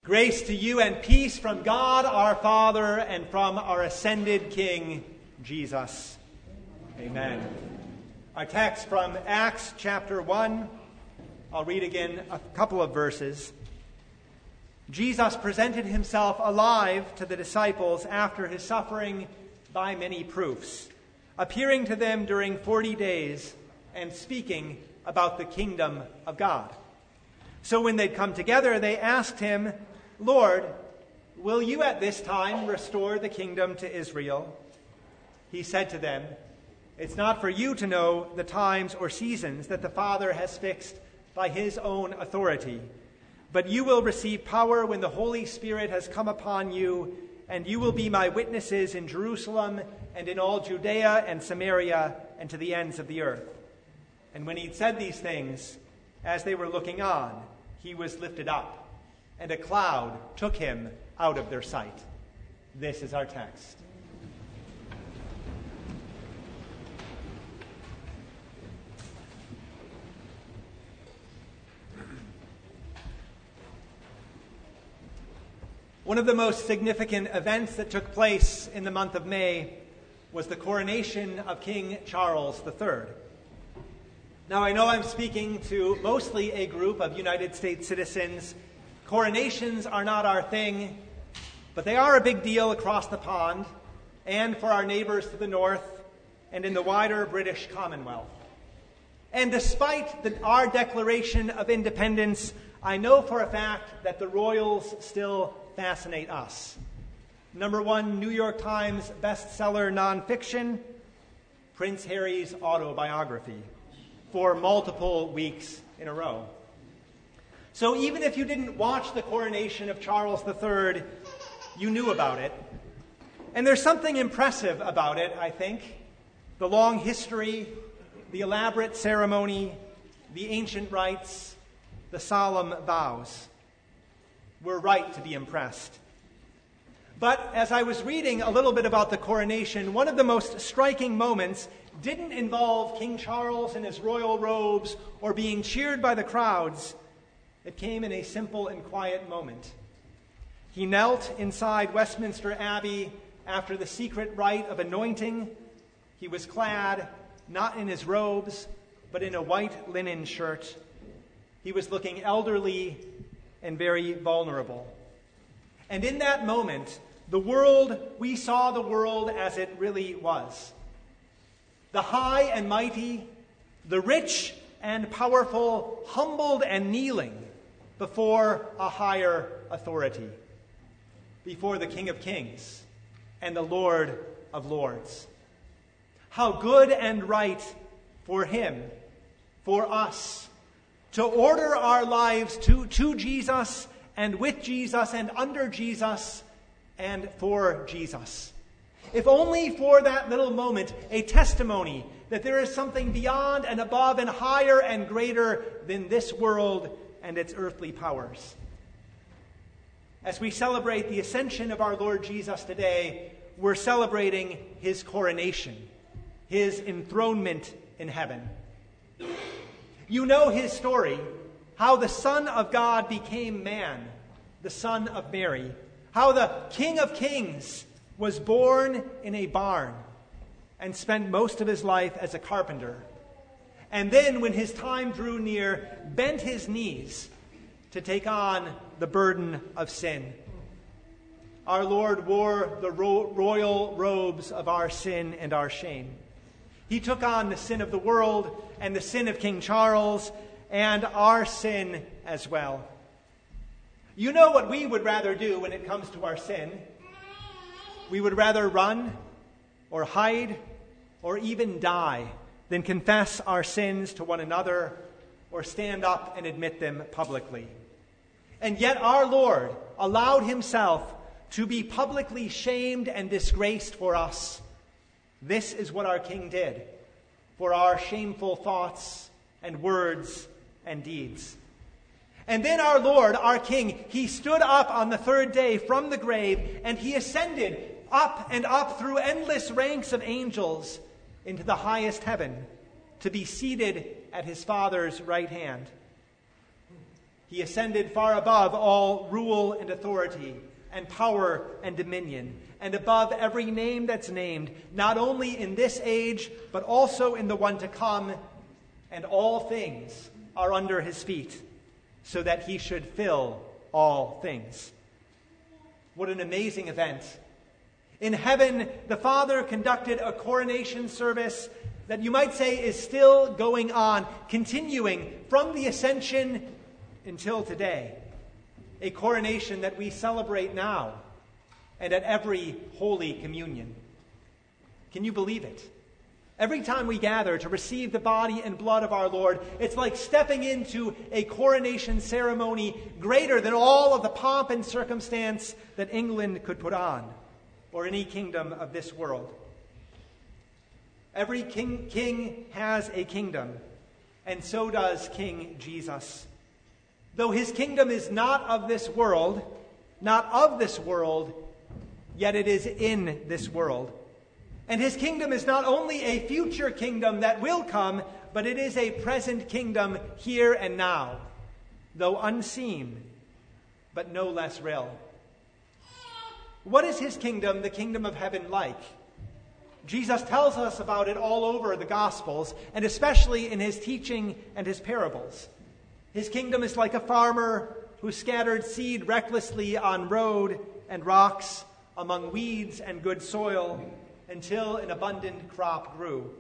Grace to you and peace from God our Father and from our ascended King, Jesus. Amen. Our text from Acts chapter 1. I'll read again a couple of verses. Jesus presented himself alive to the disciples after his suffering by many proofs, appearing to them during 40 days and speaking about the kingdom of God. So when they'd come together, they asked him, "Lord, will you at this time restore the kingdom to Israel?" He said to them, "It's not for you to know the times or seasons that the Father has fixed by his own authority, but you will receive power when the Holy Spirit has come upon you, and you will be my witnesses in Jerusalem and in all Judea and Samaria and to the ends of the earth." And when he'd said these things, as they were looking on, he was lifted up, and a cloud took him out of their sight. This is our text. One of the most significant events that took place in the month of May was the coronation of King Charles III. Now, I know I'm speaking to mostly a group of United States citizens. Coronations are not our thing, but they are a big deal across the pond and for our neighbors to the north and in the wider British Commonwealth. And despite our declaration of independence, I know for a fact that the royals still fascinate us. Number one New York Times bestseller nonfiction, Prince Harry's autobiography, for multiple weeks in a row. So even if you didn't watch the coronation of Charles III, you knew about it. And there's something impressive about it, I think. The long history, the elaborate ceremony, the ancient rites, the solemn vows. We're right to be impressed. But as I was reading a little bit about the coronation, one of the most striking moments didn't involve King Charles in his royal robes or being cheered by the crowds. It came in a simple and quiet moment. He knelt inside Westminster Abbey after the secret rite of anointing. He was clad not in his robes, but in a white linen shirt. He was looking elderly and very vulnerable. And in that moment, we saw the world as it really was. The high and mighty, the rich and powerful, humbled and kneeling before a higher authority, before the King of Kings and the Lord of Lords. How good and right for him, for us, to order our lives to Jesus and with Jesus and under Jesus and for Jesus. If only for that little moment, a testimony that there is something beyond and above and higher and greater than this world and its earthly powers. As we celebrate the ascension of our Lord Jesus today, we're celebrating his coronation, his enthronement in heaven. You know his story, how the Son of God became man, the Son of Mary, how the King of Kings was born in a barn and spent most of his life as a carpenter. And then, when his time drew near, bent his knees to take on the burden of sin. Our Lord wore the royal robes of our sin and our shame. He took on the sin of the world and the sin of King Charles and our sin as well. You know what we would rather do when it comes to our sin? We would rather run or hide or even die than confess our sins to one another or stand up and admit them publicly. And yet our Lord allowed himself to be publicly shamed and disgraced for us. This is what our King did for our shameful thoughts and words and deeds. And then our Lord, our King, he stood up on the third day from the grave, and he ascended up and up through endless ranks of angels into the highest heaven to be seated at his Father's right hand. He ascended far above all rule and authority and power and dominion, and above every name that's named, not only in this age, but also in the one to come, and all things are under his feet, so that he should fill all things. What an amazing event. In heaven, the Father conducted a coronation service that you might say is still going on, continuing from the ascension until today. A coronation that we celebrate now and at every Holy Communion. Can you believe it? Every time we gather to receive the body and blood of our Lord, it's like stepping into a coronation ceremony greater than all of the pomp and circumstance that England could put on, or any kingdom of this world. Every king has a kingdom, and so does King Jesus. Though his kingdom is not of this world, yet it is in this world. And his kingdom is not only a future kingdom that will come, but it is a present kingdom here and now, though unseen, but no less real. What is his kingdom, the kingdom of heaven, like? Jesus tells us about it all over the Gospels, and especially in his teaching and his parables. His kingdom is like a farmer who scattered seed recklessly on road and rocks, among weeds and good soil, until an abundant crop grew.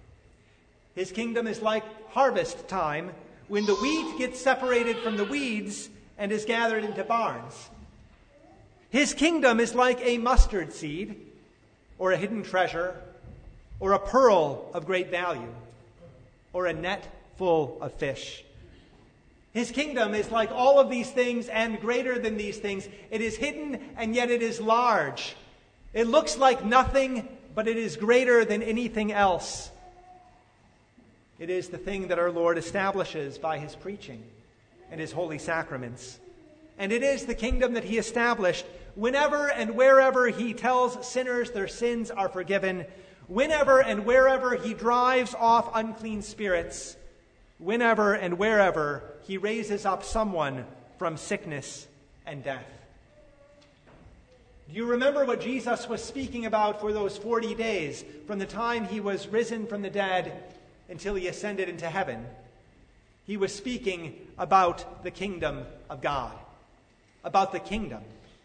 His kingdom is like harvest time, when the wheat gets separated from the weeds and is gathered into barns. His kingdom is like a mustard seed, or a hidden treasure, or a pearl of great value, or a net full of fish. His kingdom is like all of these things and greater than these things. It is hidden and yet it is large. It looks like nothing, but it is greater than anything else. It is the thing that our Lord establishes by his preaching and his holy sacraments. And it is the kingdom that he established whenever and wherever he tells sinners their sins are forgiven, whenever and wherever he drives off unclean spirits, whenever and wherever he raises up someone from sickness and death. Do you remember what Jesus was speaking about for those 40 days, from the time he was risen from the dead until he ascended into heaven? He was speaking about the kingdom of God, about the kingdom.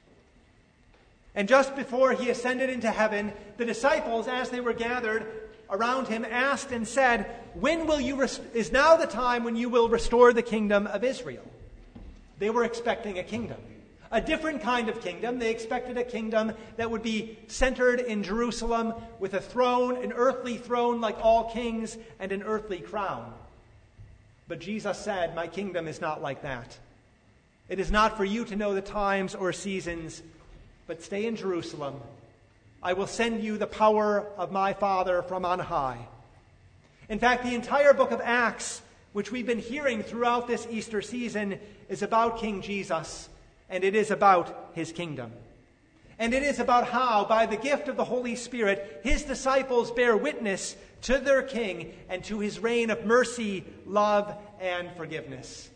And just before he ascended into heaven, the disciples, as they were gathered around him, asked and said, is now the time when you will restore the kingdom of Israel? They were expecting a kingdom, a different kind of kingdom. They expected a kingdom that would be centered in Jerusalem with a throne, an earthly throne like all kings, and an earthly crown. But Jesus said, my kingdom is not like that. It is not for you to know the times or seasons, but stay in Jerusalem. I will send you the power of my Father from on high. In fact, the entire book of Acts, which we've been hearing throughout this Easter season, is about King Jesus, and it is about his kingdom. And it is about how, by the gift of the Holy Spirit, his disciples bear witness to their King and to his reign of mercy, love, and forgiveness.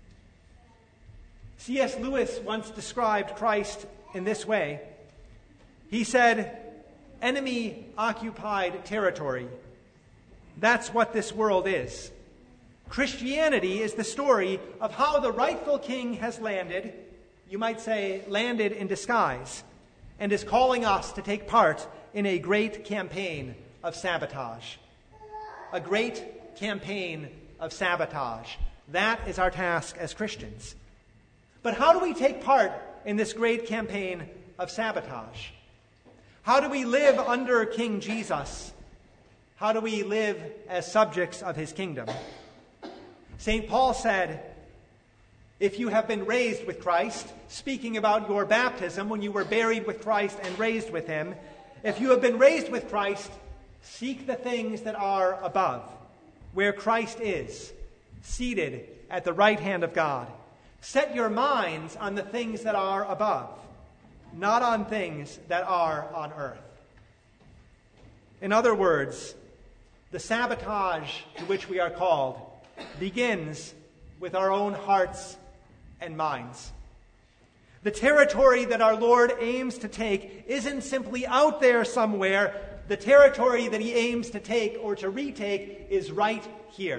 C.S. Lewis once described Christ in this way. He said, enemy-occupied territory. That's what this world is. Christianity is the story of how the rightful king has landed, you might say landed in disguise, and is calling us to take part in a great campaign of sabotage. A great campaign of sabotage. That is our task as Christians. But how do we take part in this great campaign of sabotage? How do we live under King Jesus? How do we live as subjects of his kingdom? St. Paul said, if you have been raised with Christ, speaking about your baptism when you were buried with Christ and raised with him, if you have been raised with Christ, seek the things that are above, where Christ is, seated at the right hand of God. Set your minds on the things that are above, not on things that are on earth. In other words, the sabotage to which we are called begins with our own hearts and minds. The territory that our Lord aims to take isn't simply out there somewhere. The territory that he aims to take or to retake is right here.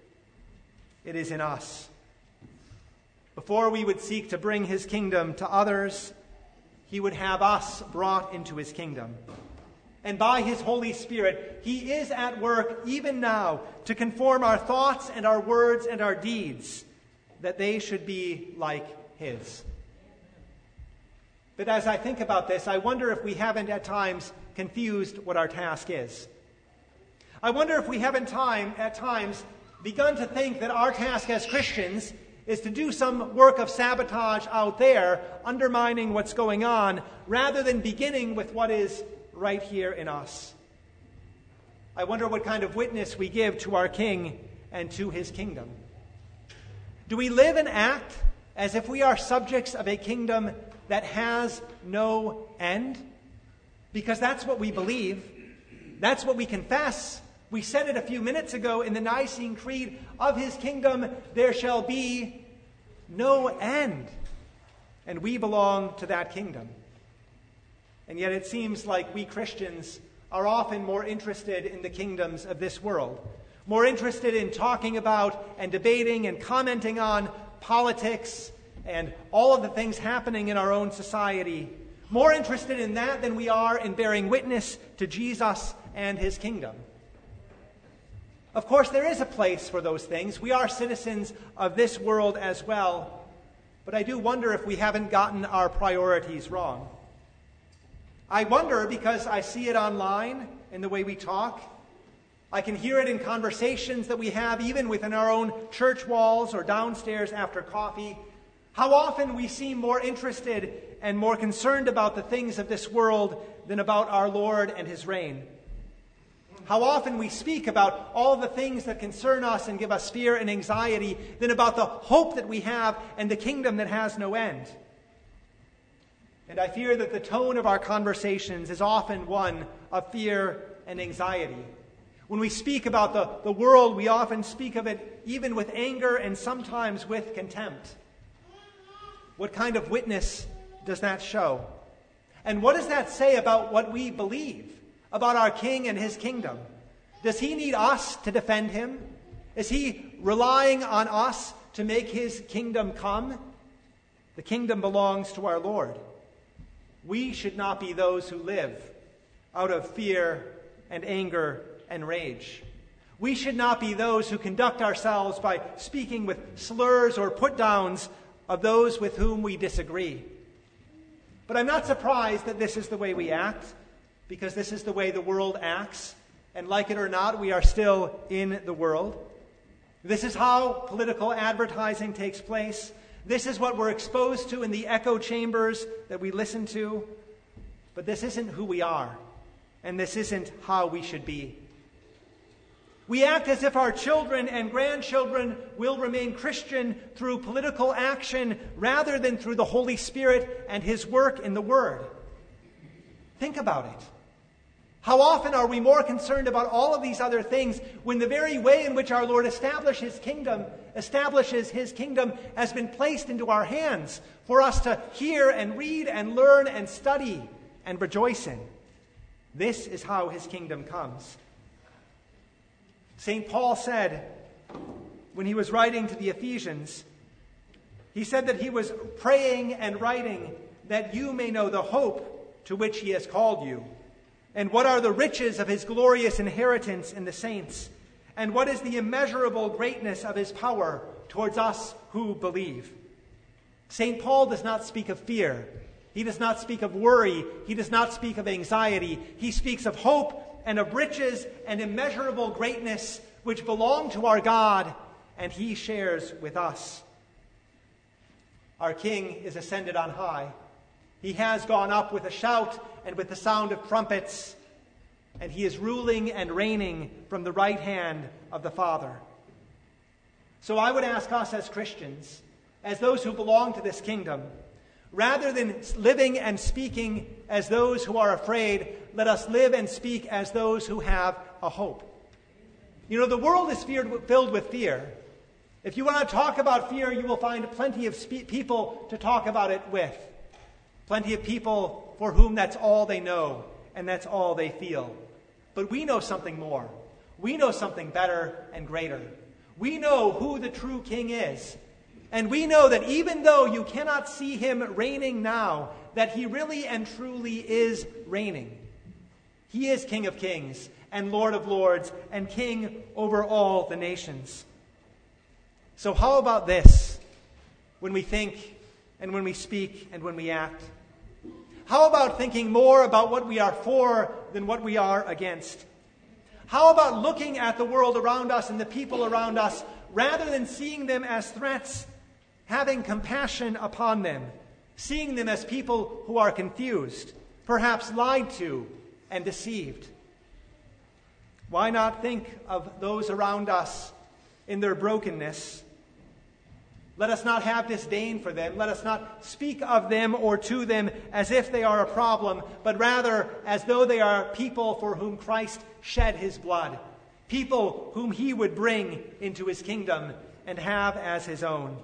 It is in us. Before we would seek to bring his kingdom to others, he would have us brought into his kingdom. And by his Holy Spirit, he is at work even now to conform our thoughts and our words and our deeds, that they should be like his. But as I think about this, I wonder if we haven't at times confused what our task is. I wonder if we haven't at times begun to think that our task as Christians is to do some work of sabotage out there, undermining what's going on, rather than beginning with what is right here in us. I wonder what kind of witness we give to our King and to his kingdom. Do we live and act as if we are subjects of a kingdom that has no end? Because that's what we believe. That's what we confess. We said it a few minutes ago in the Nicene Creed, of his kingdom there shall be no end. And we belong to that kingdom. And yet it seems like we Christians are often more interested in the kingdoms of this world, more interested in talking about and debating and commenting on politics and all of the things happening in our own society, more interested in that than we are in bearing witness to Jesus and his kingdom. Of course, there is a place for those things. We are citizens of this world as well. But I do wonder if we haven't gotten our priorities wrong. I wonder because I see it online in the way we talk. I can hear it in conversations that we have even within our own church walls or downstairs after coffee. How often we seem more interested and more concerned about the things of this world than about our Lord and his reign. How often we speak about all the things that concern us and give us fear and anxiety than about the hope that we have and the kingdom that has no end. And I fear that the tone of our conversations is often one of fear and anxiety. When we speak about the world, we often speak of it even with anger and sometimes with contempt. What kind of witness does that show? And what does that say about what we believe about our King and his kingdom? Does he need us to defend him? Is he relying on us to make his kingdom come? The kingdom belongs to our Lord. We should not be those who live out of fear and anger and rage. We should not be those who conduct ourselves by speaking with slurs or put-downs of those with whom we disagree. But I'm not surprised that this is the way we act, because this is the way the world acts, and like it or not, we are still in the world. This is how political advertising takes place. This is what we're exposed to in the echo chambers that we listen to. But this isn't who we are, and this isn't how we should be. We act as if our children and grandchildren will remain Christian through political action rather than through the Holy Spirit and his work in the Word. Think about it. How often are we more concerned about all of these other things when the very way in which our Lord establishes his kingdom has been placed into our hands for us to hear and read and learn and study and rejoice in? This is how his kingdom comes. St. Paul said, when he was writing to the Ephesians, he said that he was praying and writing that you may know the hope to which he has called you, and what are the riches of his glorious inheritance in the saints, and what is the immeasurable greatness of his power towards us who believe. St. Paul does not speak of fear. He does not speak of worry. He does not speak of anxiety. He speaks of hope and of riches and immeasurable greatness which belong to our God, and he shares with us. Our King is ascended on high. He has gone up with a shout and with the sound of trumpets, and he is ruling and reigning from the right hand of the Father. So I would ask us as Christians, as those who belong to this kingdom, rather than living and speaking as those who are afraid, let us live and speak as those who have a hope. You know, the world is filled with fear. If you want to talk about fear, you will find plenty of people to talk about it with. Plenty of people for whom that's all they know and that's all they feel. But we know something more. We know something better and greater. We know who the true king is. And we know that even though you cannot see him reigning now, that he really and truly is reigning. He is King of kings and Lord of lords and king over all the nations. So how about this when we think and when we speak and when we act? How about thinking more about what we are for than what we are against? How about looking at the world around us and the people around us rather than seeing them as threats, having compassion upon them, seeing them as people who are confused, perhaps lied to and deceived? Why not think of those around us in their brokenness? Let us not have disdain for them. Let us not speak of them or to them as if they are a problem, but rather as though they are people for whom Christ shed his blood, people whom he would bring into his kingdom and have as his own.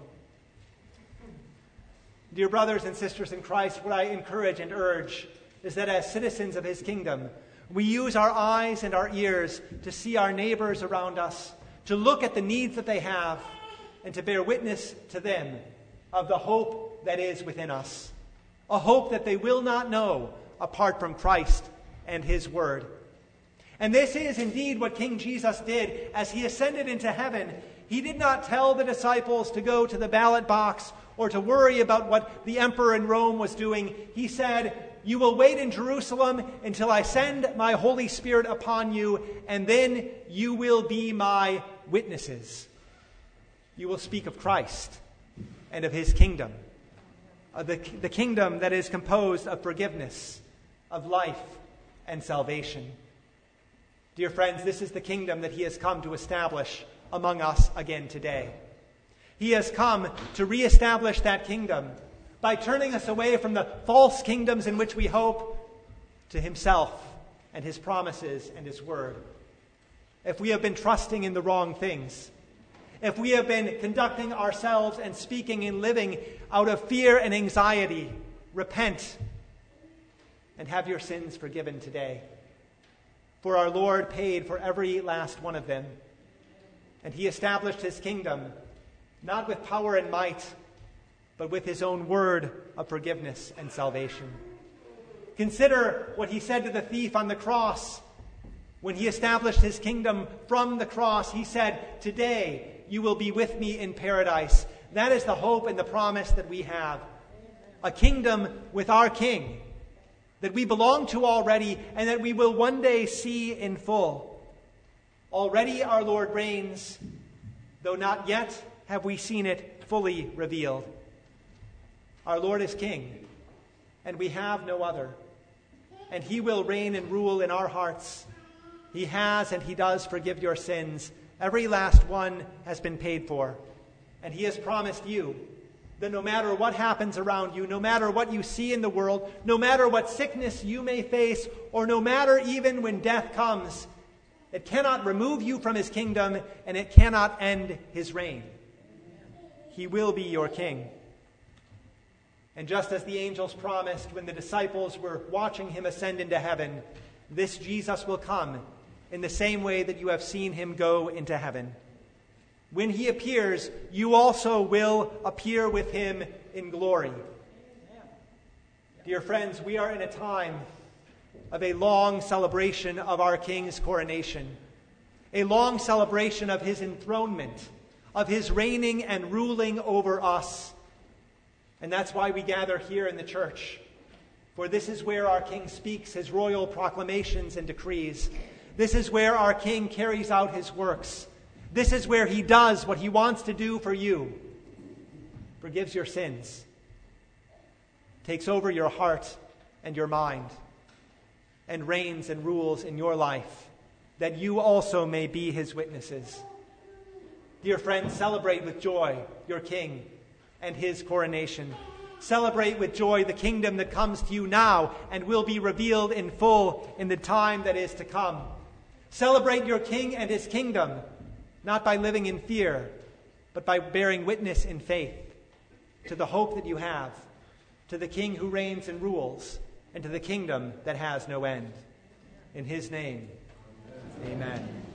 Dear brothers and sisters in Christ, what I encourage and urge is that as citizens of his kingdom, we use our eyes and our ears to see our neighbors around us, to look at the needs that they have, and to bear witness to them of the hope that is within us, a hope that they will not know apart from Christ and his word. And this is indeed what King Jesus did as he ascended into heaven. He did not tell the disciples to go to the ballot box or to worry about what the emperor in Rome was doing. He said, "You will wait in Jerusalem until I send my Holy Spirit upon you, and then you will be my witnesses." You will speak of Christ and of his kingdom, of the kingdom that is composed of forgiveness, of life, and salvation. Dear friends, this is the kingdom that he has come to establish among us again today. He has come to reestablish that kingdom by turning us away from the false kingdoms in which we hope to himself and his promises and his word. If we have been trusting in the wrong things, if we have been conducting ourselves and speaking and living out of fear and anxiety, repent and have your sins forgiven today. For our Lord paid for every last one of them, and he established his kingdom not with power and might, but with his own word of forgiveness and salvation. Consider what he said to the thief on the cross. When he established his kingdom from the cross, he said, "Today you will be with me in paradise." That is the hope and the promise that we have. A kingdom with our King that we belong to already and that we will one day see in full. Already our Lord reigns, though not yet have we seen it fully revealed. Our Lord is King, and we have no other. And he will reign and rule in our hearts. He has and he does forgive your sins. Every last one has been paid for. And he has promised you that no matter what happens around you, no matter what you see in the world, no matter what sickness you may face, or no matter even when death comes, it cannot remove you from his kingdom and it cannot end his reign. He will be your king. And just as the angels promised when the disciples were watching him ascend into heaven, this Jesus will come in the same way that you have seen him go into heaven. When he appears, you also will appear with him in glory. Dear friends, we are in a time of a long celebration of our King's coronation, a long celebration of his enthronement, of his reigning and ruling over us. And that's why we gather here in the church. For this is where our King speaks his royal proclamations and decrees. This is where our King carries out his works. This is where he does what he wants to do for you. Forgives your sins. Takes over your heart and your mind. And reigns and rules in your life, that you also may be his witnesses. Dear friends, celebrate with joy your King and his coronation. Celebrate with joy the kingdom that comes to you now and will be revealed in full in the time that is to come. Celebrate your King and his kingdom, not by living in fear, but by bearing witness in faith to the hope that you have, to the King who reigns and rules, and to the kingdom that has no end. In his name, amen.